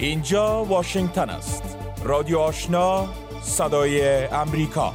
اینجا واشنگتن است. رادیو آشنا، صدای امریکا.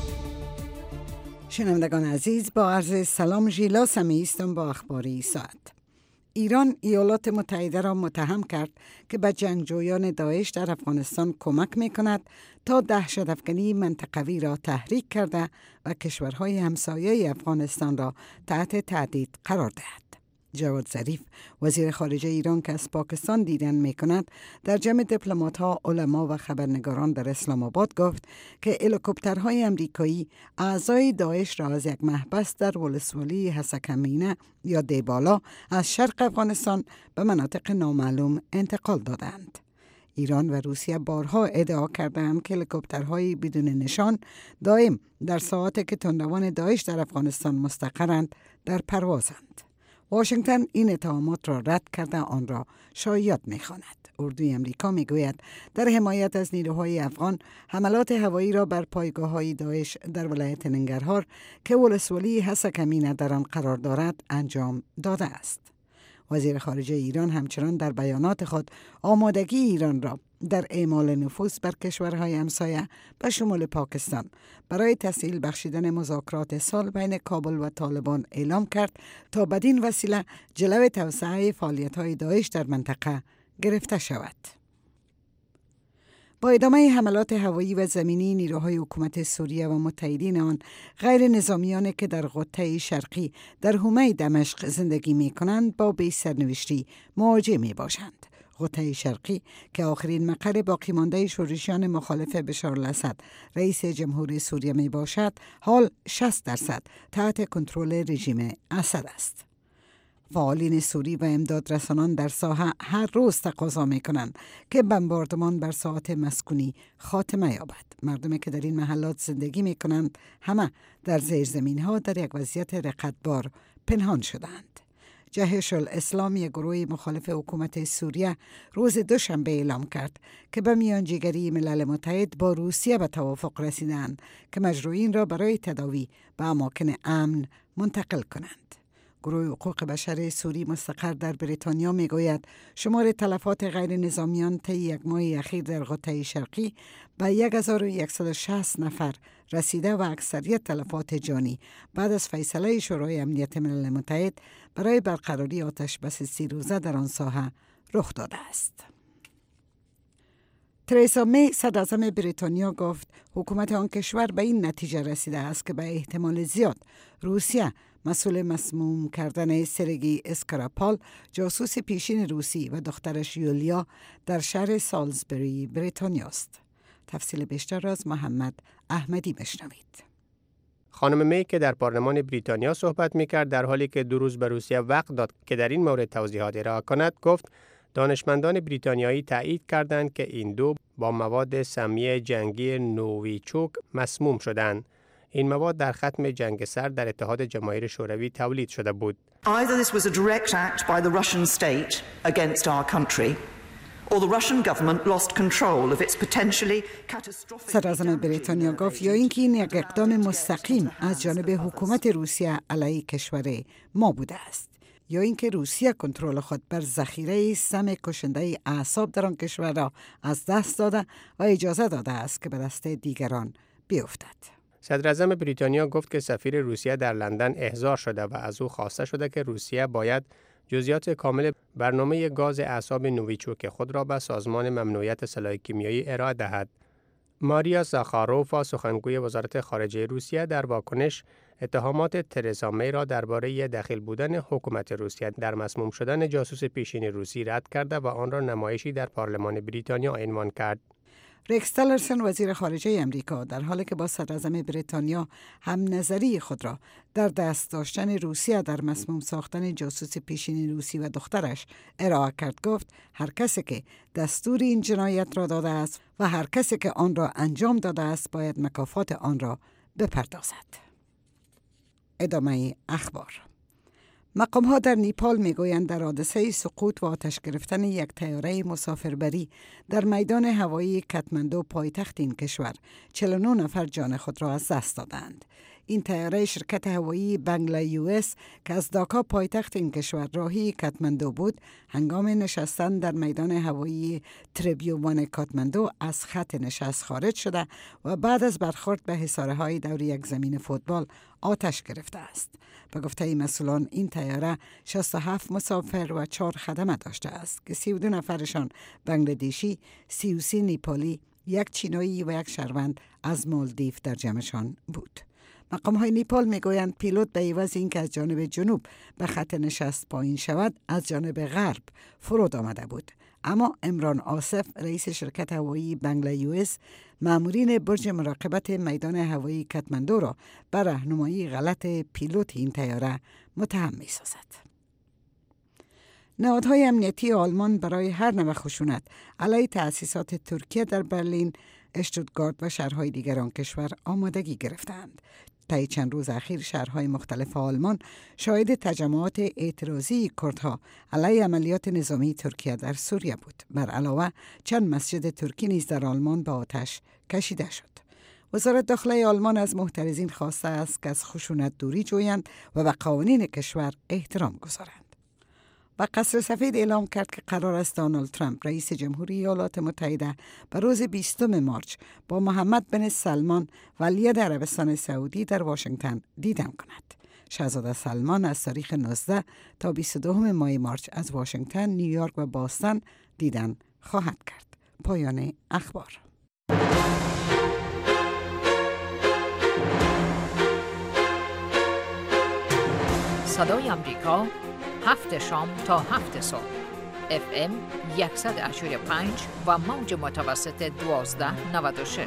شنوندگان عزیز، با عرض سلام ژیلا سمی هستم با اخباری ساعت. ایران ایالات متحده را متهم کرد که به جنگجویان داعش در افغانستان کمک می‌کند تا دهشت‌افکنی منطقوی را تحریک کرده و کشورهای همسایه افغانستان را تحت تهدید قرار دهد. جواد ظریف وزیر خارجه ایران که از پاکستان دیدن می‌کند در جمع دیپلمات‌ها، علما و خبرنگاران در اسلام آباد گفت که هلیکوپترهای امریکایی اعضای داعش را از یک محبس در ولسوالی حسکمینه یا دیبالا از شرق افغانستان به مناطق نامعلوم انتقال دادند. ایران و روسیه بارها ادعا کردند که هلیکوپترهای بدون نشان دائم در ساعاتی که تندروان داعش در افغانستان مستقرند در پروازند. واشنگتن این اتهامات را رد کرده آن را شایعات می‌خواند. اردوی امریکا میگوید در حمایت از نیروهای افغان حملات هوایی را بر پایگاه‌های داعش در ولایت ننگرهار که ولسوالی حسکمینه در آن قرار دارد انجام داده است. وزیر خارجه ایران همچنان در بیانات خود آمادگی ایران را در اعمال نفوذ بر کشورهای همسایه به شمول پاکستان برای تسهیل بخشیدن مذاکرات صلح بین کابل و طالبان اعلام کرد تا بدین وسیله جلو توسعه فعالیت‌های داعش در منطقه گرفته شود. با ادامه حملات هوایی و زمینی، نیروهای حکومت سوریه و متحدین آن غیر نظامیانی که در قطه شرقی در حومه دمشق زندگی می کنند با بی سرنوشتی مواجه می باشند. قطه شرقی که آخرین مقر باقی مانده شورشیان مخالف بشار الاسد رئیس جمهوری سوریه می باشد، حال 60% تحت کنترل رژیم اسد است. فعالین سوری و امدادرسانان در ساحه هر روز تقاضا می‌کنند که بمباردمان بر ساحات مسکونی خاتمه یابد. مردمی که در این محلات زندگی می‌کنند همه در زیرزمین‌ها در یک وضعیت رقتبار پنهان شدند. جهش الاسلام، یک گروه مخالف حکومت سوریه، روز دوشنبه اعلام کرد که به میانجیگری ملل متحد با روسیه به توافق رسیدند که مجروحین را برای تداوی به اماکن امن منتقل کنند. گروه حقوق بشر سوری مستقر در بریتانیا میگوید شمار تلفات غیر نظامیان طی یک ماه اخیر در قطه شرقی به 1160 نفر رسیده و اکثریت تلفات جانی بعد از فیصله شورای امنیت ملل متحد برای برقراری آتش بس 30 روزه در آن ساحه رخ داده است. ترزا می صدراعظم بریتانیا گفت حکومت آن کشور به این نتیجه رسیده است که به احتمال زیاد روسیه مسئول مسموم کردن سرگئی اسکراپال، جاسوس پیشین روسی و دخترش یولیا در شهر سالزبری بریتانیا است. تفصیل بیشتر را از محمد احمدی بشنوید. خانم می که در پارلمان بریتانیا صحبت می‌کرد در حالی که 2 روز به روسیه وقت داد که در این مورد توضیحات ارائه کند، گفت دانشمندان بریتانیایی تایید کردند که این دو با مواد سمی جنگی نوویچوک مسموم شدند. این مواد در ختم جنگ سرد در اتحاد جماهیر شوروی تولید شده بود. Either this was a direct act by the Russian state against our country or the Russian government lost control of its potentially catastrophic. صدراعظم بریتانیا گفت یا اینکه این یک اقدام مستقیم از جانب حکومت روسیه علیه کشور ما بوده است، یا اینکه روسیه کنترل خود بر ذخیره سم کشنده اعصاب در آن کشور را از دست داده و اجازه داده است که به دست دیگران بیفتد. صدراعظم بریتانیا گفت که سفیر روسیه در لندن احضار شده و از او خواسته شده که روسیه باید جزئیات کامل برنامه گاز اعصاب نوویچوک خود را به سازمان ممنوعیت سلاح کیمیایی ارائه دهد. ماریا زاخاروفا، سخنگوی وزارت خارجه روسیه، در واکنش اتهامات ترزا می را درباره دخیل بودن حکومت روسیه در مسموم شدن جاسوس پیشین روسی رد کرده و آن را نمایشی در پارلمان بریتانیا عنوان کرد. ریکس تیلرسون، وزیر خارجه امریکا، در حالی که با صدراعظم بریتانیا هم نظری خود را در دست داشتن روسیه در مسموم ساختن جاسوس پیشین روسی و دخترش ارائه کرد، گفت هر کسی که دستور این جنایت را داده است و هر کسی که آن را انجام داده است باید مکافات آن را بپردازد. ادامه اخبار. مقام‌ها در نیپال میگویند در حادثه سقوط و آتش گرفتن یک طیاره مسافربری در میدان هوایی کاتماندو پایتخت این کشور 49 نفر جان خود را از دست دادند. این طیاره شرکت هوایی بنگلا US که از داکا پایتخت این کشور راهی کاتماندو بود، هنگام نشستن در میدان هوایی تریبیوان کاتماندو از خط نشست خارج شده و بعد از برخورد به حصارهای دور یک زمین فوتبال آتش گرفته است. به گفته مسئولان این طیاره 67 مسافر و 4 خدمه داشته است که 32 نفرشان بنگلادشی، 33 نیپالی، 1 چینایی و 1 شهروند از مالدیو در جمعشان بود. مقام‌های نیپال میگویند پیلوت به عوض اینکه از جانب جنوب به خط نشست پایین شود، از جانب غرب فرود آمده بود. اما عمران آصف، رئیس شرکت هوایی بنگلا US، مامورین برج مراقبت میدان هوایی کاتماندو را بر راهنمایی غلط پیلوت این طیاره متهم می‌سازد. نهادهای امنیتی آلمان برای هر نوع خشونت علیه تأسیسات ترکیه در برلین، اشتوتگارت و شهرهای دیگر آن کشور آمادگی گرفتند. طی چند روز اخیر شهرهای مختلف آلمان شاهد تجمعات اعتراضی کردها علیه عملیات نظامی ترکیه در سوریه بود. بر علاوه چند مسجد ترکی نیز در آلمان به آتش کشیده شد. وزارت داخلی آلمان از محترضین خواسته است که از خشونت دوری جویند و به قوانین کشور احترام گذارند. و قصر سفید اعلام کرد که قرار است دونالد ترامپ، رئیس جمهوری ایالات متحده، به روز 20 مارس با محمد بن سلمان ولیعهد عربستان سعودی در واشنگتن دیدن کند. شاهزاده سلمان از تاریخ 19 تا 22 ماه مارس از واشنگتن، نیویورک و باستون دیدن خواهد کرد. پایان اخبار. صدای آمریکا، 7 شام تا 7 صبح، FM 100.5 و موج متوسط 1296.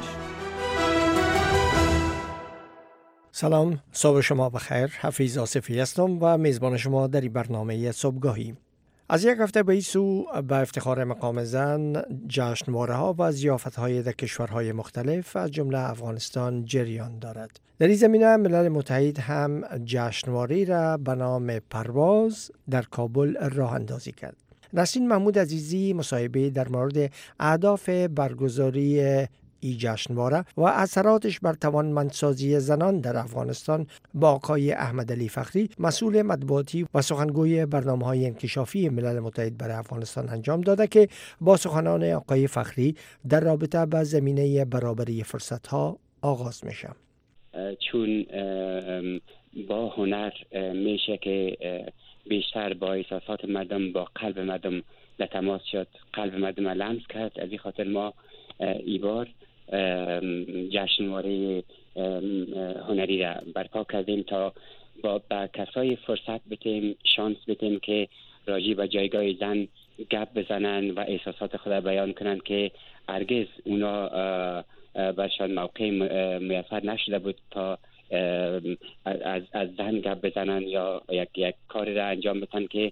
سلام، صبح شما بخیر. حفیظ آصفی هستم و میزبان شما در این برنامه صبحگاهی. از یک هفته به این سو به افتخار مقام زن جشنواره‌ها و ضیافت‌های در کشورهای مختلف از جمله افغانستان جریان دارد. در این زمینه ملل متحد هم جشنواره‌ای را به نام پرواز در کابل راه اندازی کرد. نسرین محمود عزیزی مصاحبه در مورد اهداف برگزاری این جشنواره و اثراتش بر توانمندسازی زنان در افغانستان با آقای احمد علی فخری، مسئول مطبوعاتی و سخنگوی برنامه‌های انکشافی ملل متحد برای افغانستان انجام داده که با سخنان آقای فخری در رابطه با زمینه برابری فرصت‌ها آغاز میشه. چون با هنر میشه که بیشتر با احساسات مردم، با قلب مردم در تماس شد، قلب مردم لمس کرد. از این خاطر ما ای بار جشنواره هنری را برپا کردیم تا با کسای فرصت بدیم، شانس بدیم که راجع به جایگاه زن گپ بزنن و احساسات خود را بیان کنن که هرگز اونا برشان موقع میسر نشده بود تا از زن گپ بزنن یا یک کاری را انجام بدن که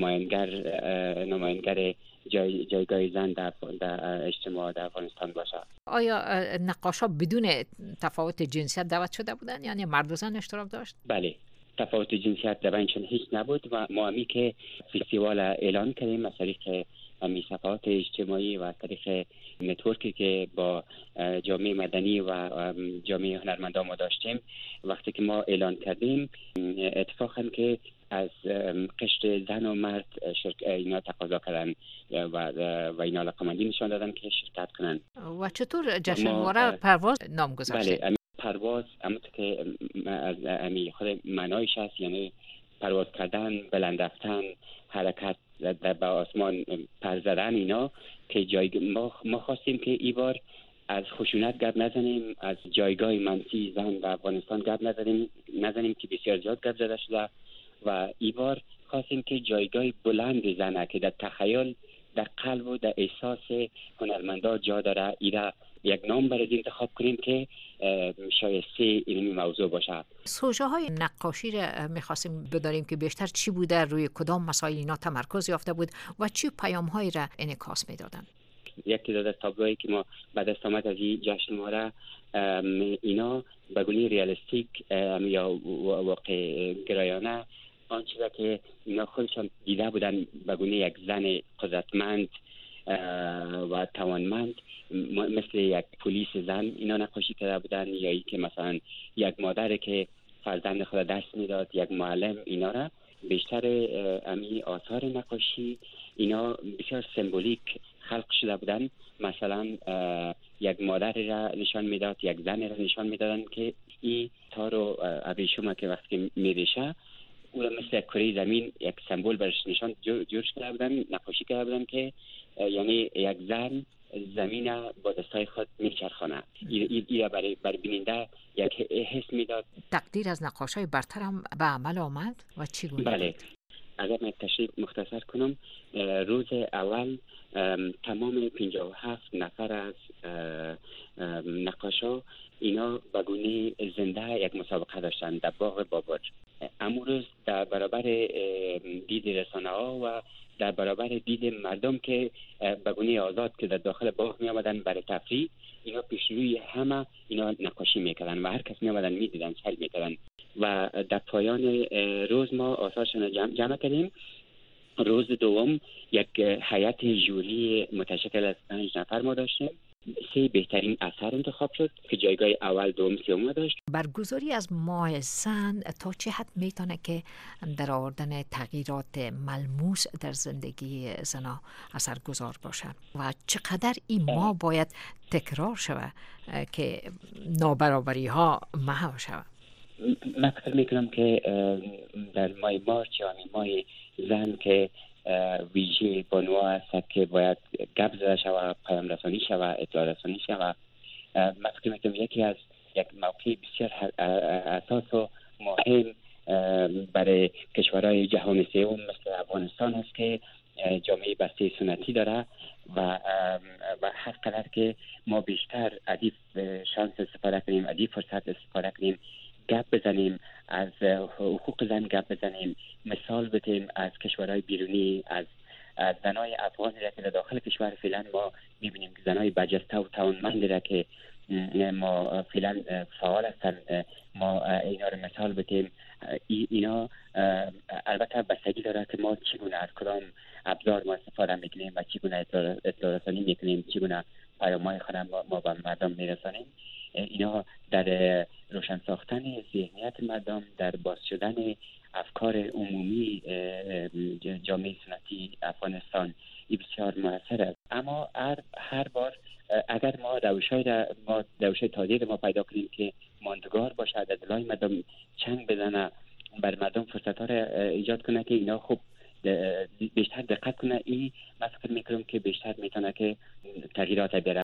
نماینگر جایگاه زن در اجتماع در افغانستان باشه. آیا نقاشا بدون تفاوت جنسیت دعوت شده بودن؟ یعنی مرد و زن اشتراک داشت؟ بله، تفاوت جنسیت در بینشان هیچ نبود و ما همی که فستیوال اعلان کردیم از طریق همی صفحات اجتماعی و از طریق نتورکی که با جامعه مدنی و جامعه هنرمندان ما داشتیم، وقتی که ما اعلان کردیم اتفاقا که از قشر زن و مرد اینا تقاضا کردن و اینا علاقه‌مندی نشان دادن که شرکت کنن. و چطور جشنواره پرواز نام گذاشتید؟ بله، پرواز همونطور که از خود معنایش هست، یعنی پرواز کردن، بلند رفتن، حرکت در به آسمان، پر زدن، اینا که ما خواستیم که این بار از خشونت گپ نزنیم، از جایگاه منفی زن در افغانستان گپ نزنیم که بسیار زیاد گپ زده شده و این بار خواستیم که جایگاه بلند زنه که در تخیل، در قلب و در احساس هنرمندا جا داره، ایرا یک نام برای انتخاب کنیم که شایسته این موضوع باشه. سوژه های نقاشی را میخواستیم بدانیم که بیشتر چی بوده، روی کدام مسائل اینا تمرکز یافته بود و چی پیام هایی را انعکاس میدادن. یک تعداد از تابلوهایی که ما بعد از آمد از این جشنواره اینا بگونه ریالیستیک یا واقع گرایانه، آنچه که اینا خودشان دیده بودن بگونه یک زن قدرتمند و توانمند مثل یک پلیس زن اینا نقاشی کرده بودن، یا ای که مثلا یک مادر که فرزند خود دست میداد، یک معلم. اینا را بیشتر امی آثار نقاشی اینا بسیار سمبولیک خلق شده بودن. مثلا یک مادر را نشان میداد، یک زن را نشان میدادن که این تارو ابریشم که وقتی میریشه او را مثل کره زمین یک سمبل برش نشان جور کرده بودن، نقاشی کرده بودن که یعنی یک زن زمین با دستای خود میچرخاند. این برای بیننده یک حس میداد. تقدیر از نقاشای برترم به عمل آمد و چی گونه؟ بله، اگر من تشریح مختصر کنم، روز اول تمام 57 نفر از نقاشا اینا به گونه زنده یک مسابقه داشتن در باغ باباج. امروز در برابر دید رسانه ها و در برابر دید مردم که به گونه آزاد که در داخل باغ می آمدن برای تفریح، اینا پیش روی همه اینا نقاشی میکردن و هر کس می آمدن میدیدن، سر میکردن. و در پایان روز ما آثارشون جمع کردیم. روز دوم یک هیئت ژوری متشکل از 5 نفر ما داشتیم. 3 بهترین اثر انتخاب شد که جایگاه اول، دوم، سوم داشت. برگزاری از ماه زن تا چه حد میتونه که در آوردن تغییرات ملموس در زندگی زنها اثرگذار باشه و چقدر این ماه باید تکرار شود که نابرابری ها محو شود؟ من فکر میکنم که در ماه مارچ یا ماه زن که ویژه بانوا است که باید گپ زده شود، پیام رسانی شود، اطلاع رسانی شود. من فکر میکنم یکی از یک موقع بسیار اساس و مهم برای کشورهای جهان سوم مثل افغانستان است که جامعه بسته سنتی داره و هر قدر که ما بیشتر ادیب شانس استفاده کنیم، ادیب فرصت استفاده کنیم، گپ بزنیم، از حقوق زن گپ بزنیم، مثال بدیم از کشورهای بیرونی، از زنای افغانی را که در داخل کشور فعلا ما میبینیم که زنای برجسته و توانمند را که ما فعلا فعال هستن، ما اینا رو مثال بدیم. اینا البته بستگی داره که ما چگونه از کدام ابزار ما استفاده میکنیم و چگونه اطلاع رسانی میکنیم، چگونه پیام‌های خود ما به مردم میرسانیم. اینا در روشن ساختن ذهنیت مردم، در باز شدن افکار عمومی جامعه سنتی افغانستان بسیار موثر است. اما هر بار اگر ما روش‌های تازه‌ای ما پیدا کنیم که ماندگار باشه، در دلای مردم چنگ بزنه، بر مردم فرصت‌ها را ایجاد کنه که اینا خوب بیشتر دقت کنه، این من فکر می‌کنم که بیشتر میتونه که تغییرات بیاره.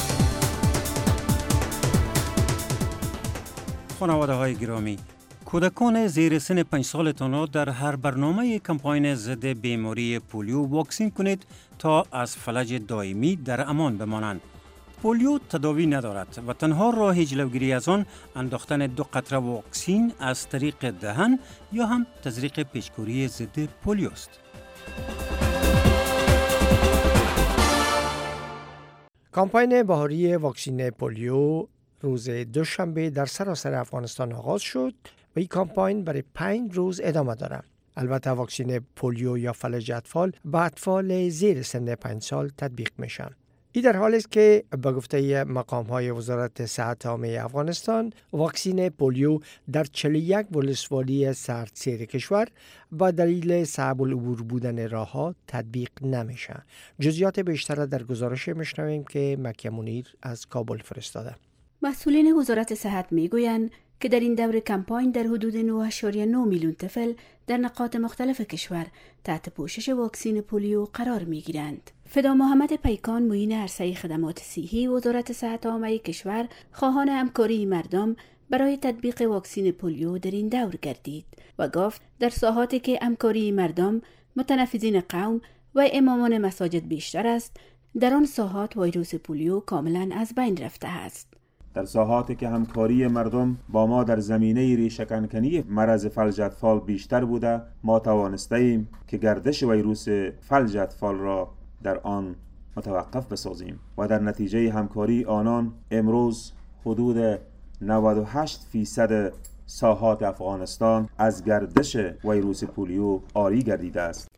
خانواده‌های گرامی، کودکان زیر سن 5 سالتان در هر برنامه کمپاین ضد بیماری پولیو واکسین کنید تا از فلج دائمی در امان بمانند. پولیو تداوی ندارد و تنها راه جلوگیری از آن انداختن 2 قطره واکسین از طریق دهن یا هم تزریق پیچ‌کوری ضد پولیو است. کمپاین بهاری واکسین پولیو روز دوشنبه در سراسر افغانستان آغاز شد و این کمپاین برای 5 روز ادامه دارد. البته واکسین پولیو یا فلج اطفال به اطفال زیر سن 5 سال تطبیق میشن. این در حالی است که به گفته مقام‌های وزارت صحت عامه افغانستان واکسین پولیو در 41 ولسوالی سردسیر کشور با دلیل صعب العبور بودن راه‌ها تطبیق نمیشه. جزئیات بیشتر در گزارش میشنویم که مکه منیر از کابل فرستاده. مسئولین وزارت صحت میگویند که در این دور کمپاین در حدود 9.9 میلیون طفل در نقاط مختلف کشور تحت پوشش واکسین پولیو قرار میگیرند. فدا محمد پیکان، معین عرصه خدمات صحی وزارت صحت عامه کشور، خواهان همکاری مردم برای تطبیق واکسین پولیو در این دور گردید و گفت در ساحاتی که همکاری مردم، متنفذین قوم و امامان مساجد بیشتر است، در آن ساحات ویروس پولیو کاملا از بین رفته است. در ساحاتی که همکاری مردم با ما در زمینه ریشه‌کنکنی مرض فلج اطفال بیشتر بوده، ما توانستیم که گردش ویروس فلج اطفال را در آن متوقف بسازیم و در نتیجه همکاری آنان امروز حدود 98% ساحات افغانستان از گردش ویروس پولیو عاری گردیده است.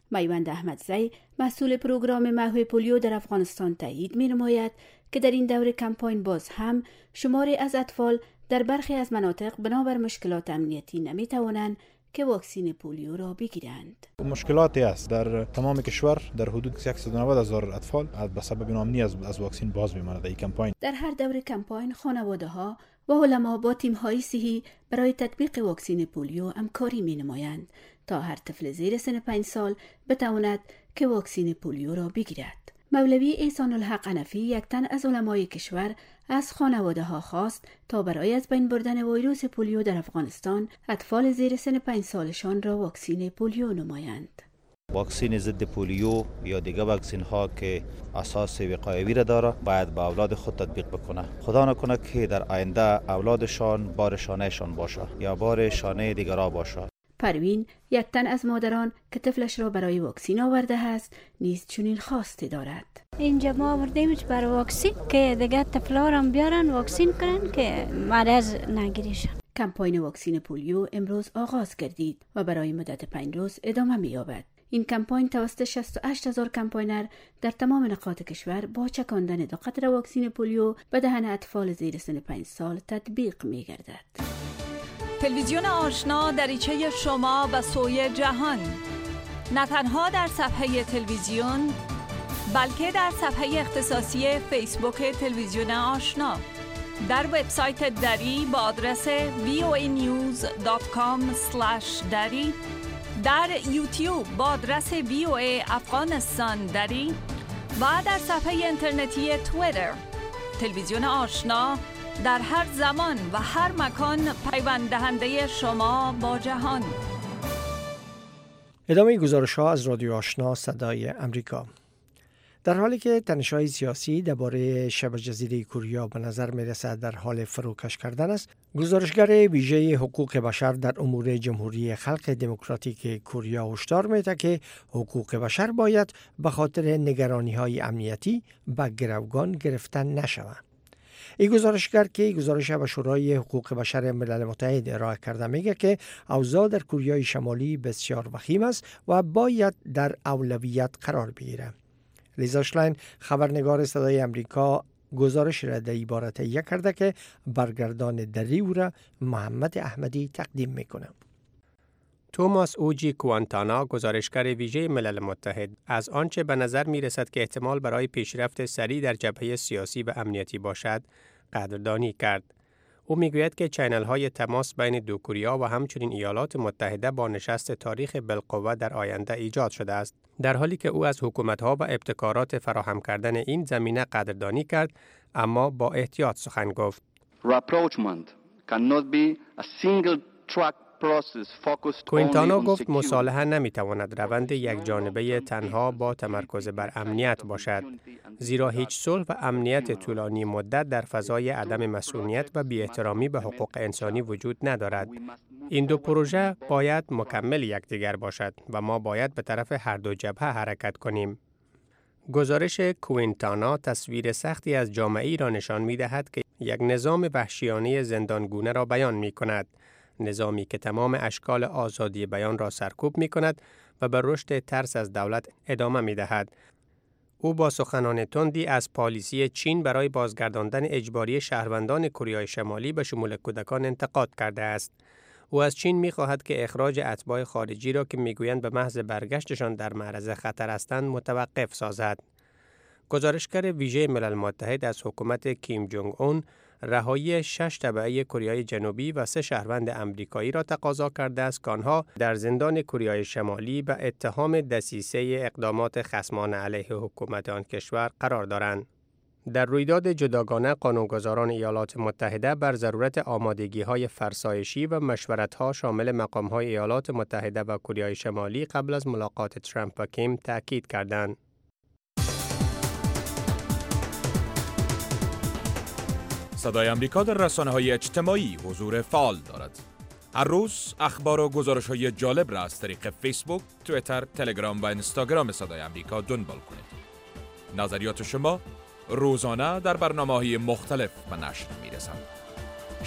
میوند احمدزی مسئول پروگرام محو پولیو در افغانستان تایید می‌نماید که در این دور کمپاین باز هم شماری از اطفال در برخی از مناطق بنابر مشکلات امنیتی نمی‌توانند که واکسین پولیو را بگیرند. مشکلاتی است در تمام کشور، در حدود 190,000 اطفال به سبب ناامنی از واکسین باز می‌ماند در این کمپاین. در هر دور کمپاین خانواده‌ها و علما با تیم‌های صحی برای تطبیق واکسین پولیو همکاری می‌نمایند تا هر طفل زیر سن 5 سال بتواند که واکسین پولیو را بگیرد. مولوی احسان الحق حنفی، یک تن از علمای کشور، از خانواده‌ها خواست تا برای از بین بردن ویروس پولیو در افغانستان اطفال زیر سن 5 سالشان را واکسین پولیو نمایند. واکسین ضد پولیو یا دیگر واکسین ها که اساس وقایوی را داره باید به اولاد خود تطبیق بکنه. خدا نکنه که در آینده اولادشان بار شانهشان باشه یا بار شانه دیگرها باشه. پروین، یک تن از مادران که طفلش را برای واکسین آورده است، نیز چنین خواسته دارد. اینجا ما آوردیمش برای واکسین که دیگه طفلا را بیارن واکسین کنن که مرض نگیریشن. کمپاین واکسین پولیو امروز آغاز گردید و برای مدت 5 روز ادامه می‌یابد. این کمپاین توسط 68,000 کمپاینر در تمام نقاط کشور با چکاندن 2 قطره واکسین پولیو به دهن اطفال زیر سن 5 سال تطبیق می‌گردد. تلویزیون آشنا دریچه شما به سوی جهان، نه تنها در صفحه تلویزیون بلکه در صفحه اختصاصی فیسبوک تلویزیون آشنا، در وبسایت دری با آدرس voanews.com/dari، در یوتیوب با آدرس VOA افغانستان دری و در صفحه اینترنتی توییتر. تلویزیون آشنا در هر زمان و هر مکان پیوند دهنده شما با جهان. ادامه گزارش‌ها از رادیو آشنا صدای امریکا. در حالی که تنش‌های سیاسی درباره شبه جزیره کوریا به نظر می‌رسد در حال فروکش کردن است، گزارشگر ویژه حقوق بشر در امور جمهوری خلق دموکراتیک کوریا هشدار می‌دهد که حقوق بشر باید به خاطر نگرانی‌های امنیتی به گروگان گرفتن نشود. این گزارشگر که گزارش به شورای حقوق بشر ملل متحد ارائه کرده میگه که اوضاع در کوریای شمالی بسیار وخیم است و باید در اولویت قرار بگیرد. لیزا شلاین، خبرنگار صدای امریکا، گزارش را در عبارت تهیه کرده که برگردان دری او را محمد احمدی تقدیم میکنه. توماس اوجی کوانتانا، گزارشگر ویژه ملل متحد، از آنچه به نظر می رسد که احتمال برای پیشرفت سریع در جبهه سیاسی و امنیتی باشد، قدردانی کرد. او می گوید که چینل های تماس بین دو کوریا و همچنین ایالات متحده با نشست تاریخ بالقوه در آینده ایجاد شده است. در حالی که او از حکومت ها و ابتکارات فراهم کردن این زمینه قدردانی کرد، اما با احتیاط سخن گفت. Rapprochement cannot be a single track. کوینتانا گفت مصالحه نمیتواند روند یک جانبه تنها با تمرکز بر امنیت باشد، زیرا هیچ صلح و امنیت طولانی مدت در فضای عدم مسئولیت و بی‌احترامی به حقوق انسانی وجود ندارد. این دو پروژه باید مکمل یکدیگر باشد و ما باید به طرف هر دو جبهه حرکت کنیم. گزارش کوینتانا تصویر سختی از جامعه‌ای را نشان می‌دهد که یک نظام وحشیانه زندانگونه را بیان می‌کند. نظامی که تمام اشکال آزادی بیان را سرکوب می کند و به رشد ترس از دولت ادامه می دهد. او با سخنان تندی از پالیسی چین برای بازگرداندن اجباری شهروندان کوریای شمالی به شمول کودکان انتقاد کرده است. او از چین می خواهد که اخراج اتباع خارجی را که می گویند به محض برگشتشان در معرض خطر هستند متوقف سازد. گزارشگر ویژه ملل متحد از حکومت کیم جونگ اون رهایی 6 تبعه کره جنوبی و 3 شهروند امریکایی را تقاضا کرده است که آنها در زندان کره شمالی به اتهام دسیسه اقدامات خصمانه علیه حکومت آن کشور قرار دارند. در رویداد جداگانه قانونگذاران ایالات متحده بر ضرورت آمادگی‌های فرسایشی و مشورت‌ها شامل مقام‌های ایالات متحده و کره شمالی قبل از ملاقات ترامپ و کیم تاکید کردند. صدای امریکا در رسانه‌های اجتماعی حضور فعال دارد. هر روز اخبار و گزارش‌های جالب را از طریق فیسبوک، توییتر، تلگرام و اینستاگرام صدای امریکا دنبال کنید. نظریات شما روزانه در برنامه‌های مختلف به نشر می‌رسند.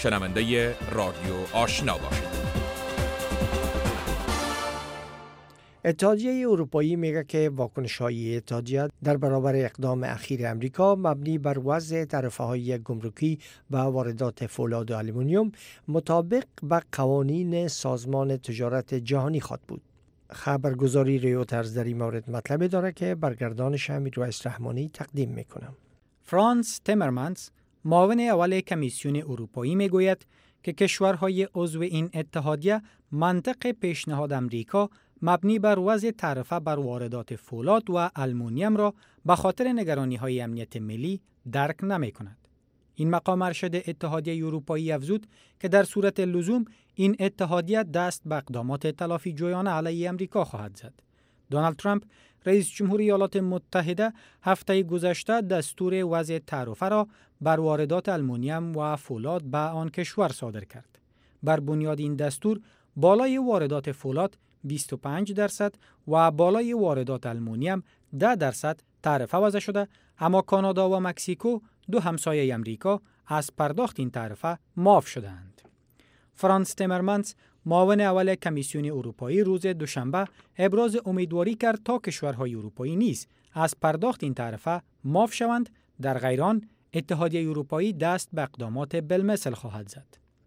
شنونده رادیو آشنا باشید. اتحادیه اروپایی میگه که واکنش‌های اتحادیه در برابر اقدام اخیر امریکا مبنی بر وضع تعرفه‌های گمرکی و واردات فولاد و آلومینیوم مطابق با قوانین سازمان تجارت جهانی خواهد بود. خبرگزاری ریوترز در این مورد مطلبی داره که برگردانش امیرویس رحمانی تقدیم میکنم. فرانس تیمرمنز معاون اول کمیسیون اروپایی میگوید که کشورهای عضو این اتحادیه منطق پیشنهاد امریکا مبنی بر وضع تعرفه بر واردات فولاد و آلومینیوم را به خاطر نگرانی‌های امنیت ملی درک نمی‌کند. این مقام ارشد اتحادیه اروپایی افزود که در صورت لزوم این اتحادیه دست به اقدامات تلافی جویانه علیه امریکا خواهد زد. دونالد ترامپ رئیس جمهور ایالات متحده هفته گذشته دستور وضع تعرفه را بر واردات آلومینیوم و فولاد به آن کشور صادر کرد. بر بنیاد این دستور بالای واردات فولاد 25% و بالای واردات آلومینیوم 10% تعرفه وضع شده، اما کانادا و مکزیکو دو همسایه امریکا از پرداخت این تعرفه معاف شدند. فرانس تیمرمنز معاون اول کمیسیون اروپایی روز دوشنبه ابراز امیدواری کرد تا کشورهای اروپایی نیز از پرداخت این تعرفه معاف شوند، در غیر آن اتحادیه اروپایی دست به اقدامات بالمثل خواهد زد.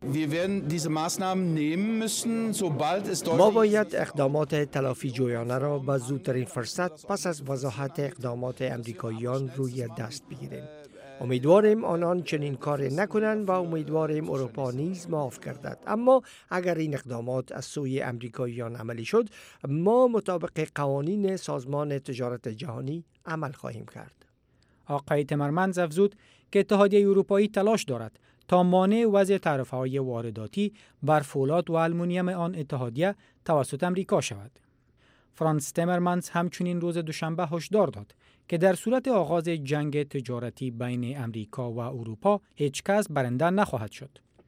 ما باید اقدامات تلافی جویانه را به زودترین فرصت پس از وضاحت اقدامات امریکاییان روی دست بگیریم. امیدواریم آنان چنین کار نکنند و امیدواریم اروپا نیز معاف گردد. اما اگر این اقدامات از سوی امریکاییان عملی شد، ما مطابق قوانین سازمان تجارت جهانی عمل خواهیم کرد. آقای تیمرمنز افزود که اتحادیه اروپایی تلاش دارد تا مانع وضع تعرفه‌های وارداتی بر فولاد و آلومینیوم آن اتحادیه توسط امریکا شود. فرانس تیمرمنز همچنین روز دوشنبه هشدار داد که در صورت آغاز جنگ تجارتی بین امریکا و اروپا هیچ کس برنده نخواهد شد.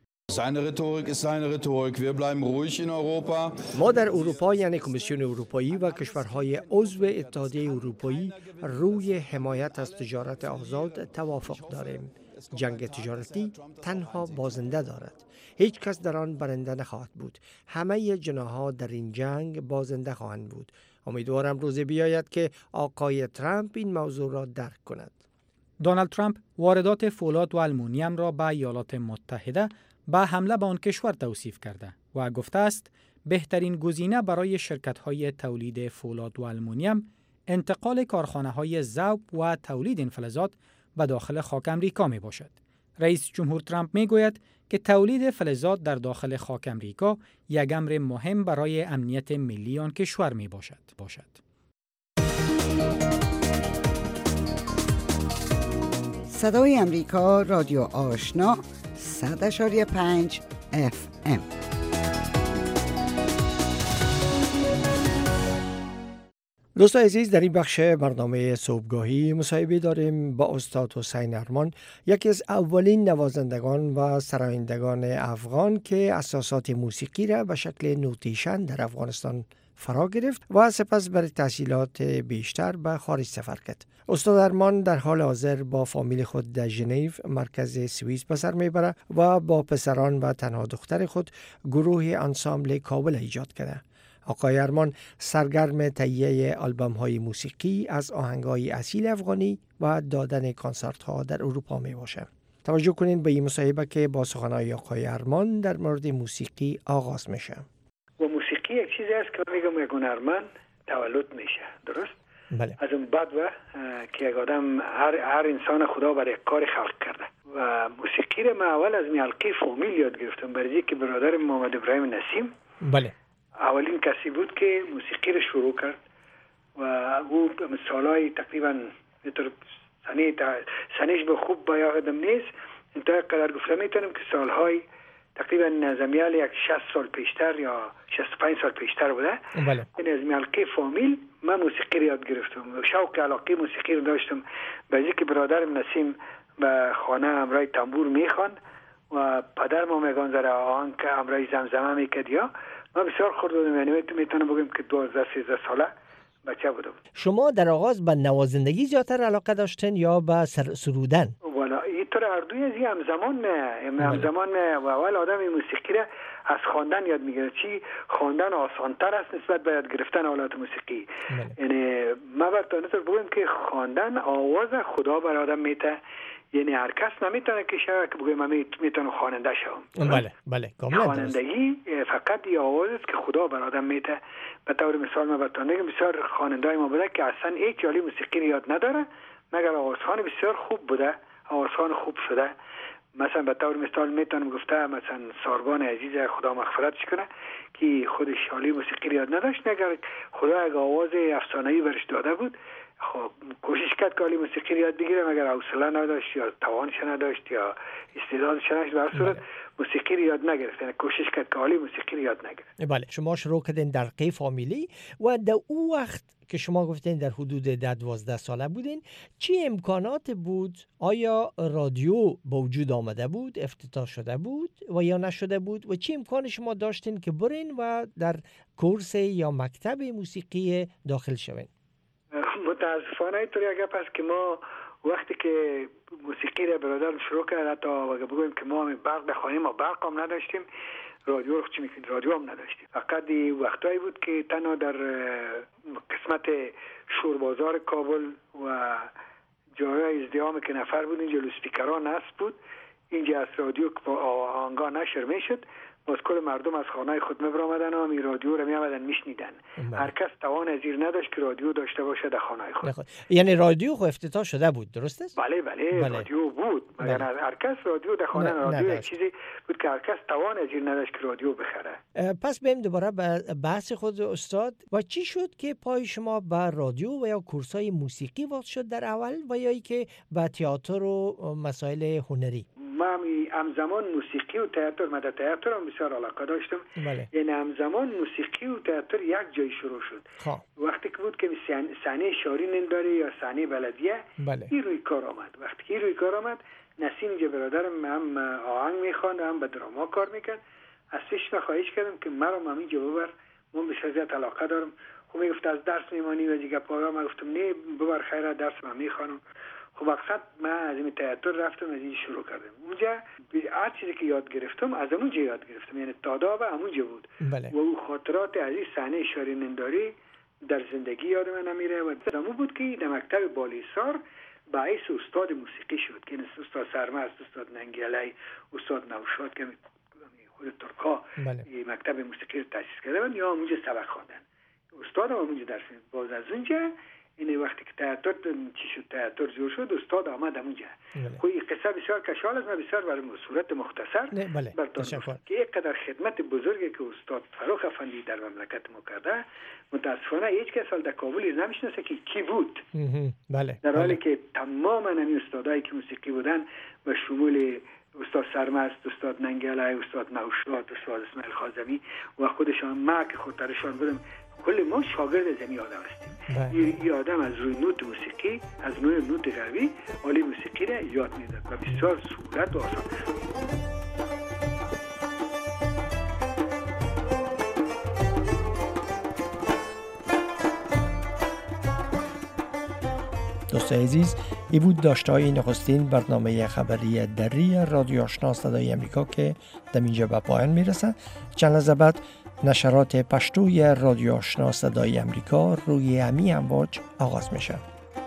ما در اروپا یعنی کمیسیون اروپایی و کشورهای عضو اتحادیه اروپایی روی حمایت از تجارت آزاد توافق داریم. جنگ تجارتی تنها بازنده دارد. هیچ کس در آن برنده نخواهد بود. همه جناح‌ها در این جنگ بازنده خواهند بود. امیدوارم روزی بیاید که آقای ترامپ این موضوع را درک کند. دونالد ترامپ واردات فولاد و آلومینیوم را به ایالات متحده به حمله به آن کشور توصیف کرده و گفته است بهترین گزینه برای شرکت‌های تولید فولاد و آلومینیوم انتقال کارخانه‌های ذوب و تولید این فلزات به داخل خاک امریکا می باشد. رئیس جمهور ترامپ می گوید که تولید فلزات در داخل خاک امریکا یک امر مهم برای امنیت ملی آن کشور می باشد. صدای امریکا رادیو آشنا 100.5 FM. دوستان عزیز، در این بخش برنامه صبحگاهی مصاحبه داریم با استاد حسین ارمان، یکی از اولین نوازندگان و سرایندگان افغان که اساسات موسیقی را به شکل نوتیشن در افغانستان فرا گرفت و سپس برای تحصیلات بیشتر به خارج سفر کرد. استاد ارمان در حال حاضر با فامیل خود در ژنو مرکز سوئیس به سر میبره و با پسران و تنها دختر خود گروه انسامبل کابل ایجاد کرده. آقای ارمان سرگرم تهیه آلبوم‌های موسیقی از آهنگ‌های اصیل افغانی و دادن کنسرت‌ها در اروپا می‌باشد. توجه کنین به این مصاحبه که با سخن‌های آقای ارمان در مورد موسیقی آغاز میشه. و موسیقی یک چیزی است که میگم یک هنرمند تولد میشه، درست؟ بله. از اون بعد که یک آدم هر انسان خدا برای کار خلق کرده و موسیقی رو من اول از میالقی فامیل یاد گرفتم، برای که برادر محمد ابراهیم نسیم بله اولین کسی بود که موسیقی رو شروع کرد و او سالهای تقریبا سنش به خوب با یادم نیست، انتهای قدر گفتم میتونم که سالهای تقریبا نظمیال یک 60 سال پیشتر یا 65 سال پیشتر بوده. بله. این از میالقی فامیل من موسیقی رو یاد گرفتم و شوق علاقه موسیقی رو داشتم، برای که برادرم نسیم به خانه امرای تنبور میخوان و پدر ما میگن زره آهنگ که امرای زمزمه میکرد یا من بسیار خورد بودم، یعنی میتونم بگم که 12-13 ساله بچه بودم. شما در آغاز به نوازندگی زیادتر علاقه داشتین یا به سرودن؟ والا اینطور بسیار اردوی از این همزمان و اول آدم این موسیقی را از خواندن یاد میگیره. چی خواندن آسانتر است نسبت به یاد گرفتن آلات موسیقی. یعنی ما براتون بگم که خواندن آواز خدا بر آدم میته. یعنی هر کس نمیتونه که شاید که بگم من میتونم خواننده شوم. بله کاملا. خوانندگی فقط یه آواز است که خدا بر آدم میته. به طور مثال من براتون میگم بسیار خواننده‌های ما بوده که اصلا هیچ جالی موسیقی یاد نداره مگر آوازخوان بسیار خوب بوده، آوازخوان خوب شده. مثلا به طور مثال میتونم گفته مثلا ساربان عزیز خدا مغفرتش کنه که خودش حالی موسیقی یاد نداشت مگر خدا یک آواز افسانه‌ای برش داده بود. خب کوشش کرد که حالی موسیقی یاد بگیره مگر حوصله نداشت یا توانش نداشت یا استعدادش نداشت، در صورت موسیقی یاد نگرفت. یعنی کوشش کرد که حالی موسیقی یاد نگرفت. بله شما شروع کردین در قی فامیلی و در اون وقت که شما گفتین در حدود 12 ساله بودین، چی امکانات بود؟ آیا رادیو به وجود آمده بود، افتتاح شده بود و یا نشده بود و چی امکان شما داشتین که برین و در کورس یا مکتب موسیقی داخل شوین؟ متاسفانه اینطوری اگه پس که ما وقتی که موسیقی را برادرم شروع کرد حتی اگه بگویم که ما برق در خانه ما برق هم نداشتیم، رادیو رو چی میکنیم رادیو هم نداشتیم. فقط وقتایی بود که تنها در قسمت شوربازار کابل و جای ازدحامی که نفر بود اینجا لوسپیکرها نصب بود، اینجا از رادیو آنگاه نشر میشد، باز کل مردم از خانه خود میبرامدن و این رادیو رو میامدن میشنیدن. هر کس توان ازیر نداشت که رادیو داشته باشه در خانه خود. یعنی رادیو خو افتتاح شده بود، درست است؟ بله. رادیو بود مگر هر کس رادیو در خانه رادیو یک چیزی بود که هر کس توان ازیر نداشت که رادیو بخره. پس بریم دوباره به بحث خود استاد. و چی شد که پای شما به رادیو و یا کورسای موسیقی وصل شد در اول و یا ای که به تئاتر و مسائل هنری؟ من همزمان موسیقی و تئاتر، من در تئاتر هم بسیار علاقه داشتم. یعنی همزمان موسیقی و تئاتر یک جای شروع شد. وقتی که بود که صحنه شاری ننداری یا صحنه بلدیه این روی کار آمد. وقتی که روی کار آمد نسیم اینجا برادرم هم آهنگ میخواند هم به دراما کار میکرد. از پیش خواهش کردم که مرا هم اینجا ببر، من به شدت علاقه دارم. خب میگفت از درس میمانی و دیگه پایا. من گفتم نه ببر خیره درس من میخوانم. خب وقت من از این تئاتر رفتم از این شروع کردم. اونجا هر چیزی که یاد گرفتم از اونجا یاد گرفتم، یعنی تاداب همونجا بود. و اون خاطرات از این صحنه اشاره ننداری در زندگی یادم نمیره. و دمو بود که در مکتب بالیسار باعث استاد موسیقی شد که استاد سرمست، استاد ننگیالی، استاد نوشاد که خود ترکا مکتب موسیقی رو تأسیس کردن یا اونجا سبق خواندن. استاد هم اونجا درس باز از اونجا این وقتی که تئاتر چی شد تئاتر جور شد استاد آمد اونجا. خب این قصه بسیار کشال است، من بسیار برای صورت مختصر براتون که یک قدر خدمت بزرگی که استاد فروخ افندی در مملکت ما کرده متاسفانه هیچ کس در کابل نمیشناسه که کی بود. در حالی که تمام این استادایی که موسیقی بودن و شمول استاد سرمست، استاد ننگیالی، استاد نوشاد، استاد اسماعیل خازمی و خودشان ما که خودترشان بودم کل ما شاگرد زمین آدم هستیم. این آدم از روی نوت موسیقی، از نوع نوت غربی عالی موسیقی را یاد میداد و بسیار سهولت و آسان. دوستان عزیز، این بود داشته‌های نخستین برنامه خبری دری رادیو آشنا صدای امریکا که در اینجا به پایان میرسه. چند لحظه بعد نشرات پشتوی رادیو آشنا صدای امریکا روی همین امواج آغاز میشه.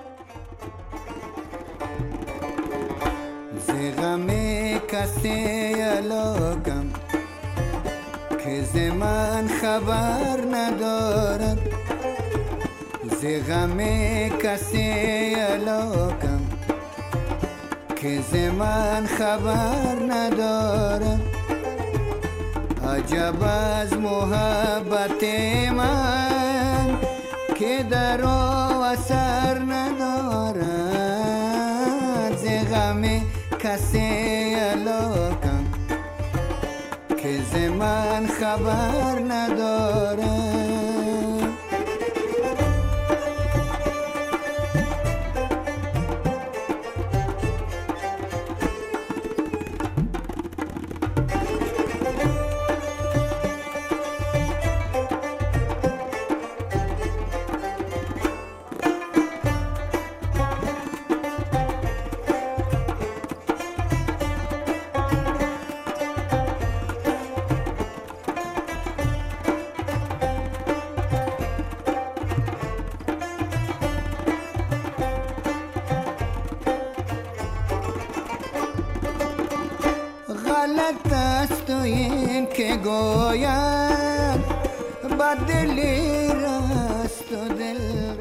زغم کسی علاقم که زمان خبر ندارد، زغم کسی علاقم که زمان خبر ندارد. عجب از محبت من که در او اثر ندارد، زغم کسی علاقم که زمان خبر ندارد. فقط از تو این که گویم با دلی راست و دل